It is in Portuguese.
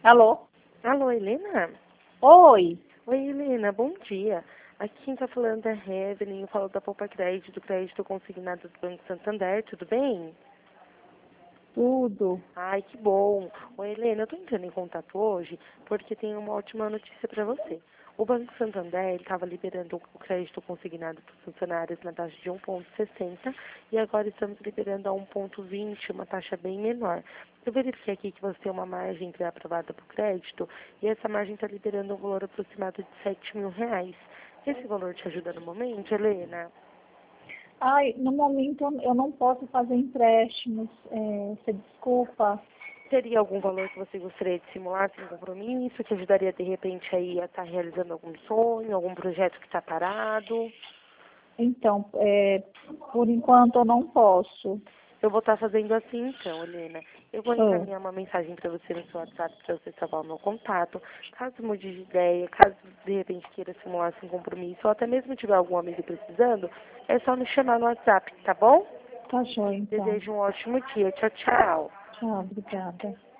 Alô? Alô, Helena? Oi. Oi, Helena, bom dia. Aqui quem tá falando é a Evelyn, eu falo da Poupa Crédito, do crédito consignado do Banco Santander, tudo bem? Tudo. Ai, que bom. Oi, Helena, eu tô entrando em contato hoje porque tem uma ótima notícia para você. O Banco Santander estava liberando o crédito consignado para os funcionários na taxa de 1,60 e agora estamos liberando a 1,20, uma taxa bem menor. Eu verifiquei aqui que você tem uma margem pré-aprovada para o crédito e essa margem está liberando um valor aproximado de R$ 7.000. Esse valor te ajuda no momento, Helena? Ai, no momento eu não posso fazer empréstimos. Você desculpa. Teria algum valor que você gostaria de simular sem compromisso, que ajudaria de repente aí a estar realizando algum sonho, algum projeto que está parado? Então, por enquanto eu não posso. Eu vou estar fazendo assim então, Helena. Eu vou Ah, encaminhar uma mensagem para você no seu WhatsApp para você salvar o meu contato. Caso mude de ideia, caso de repente queira simular sem compromisso, ou até mesmo tiver algum amigo precisando, é só me chamar no WhatsApp, tá bom? tá joia então. Desejo um ótimo dia. Tchau, tchau. Tchau, obrigada.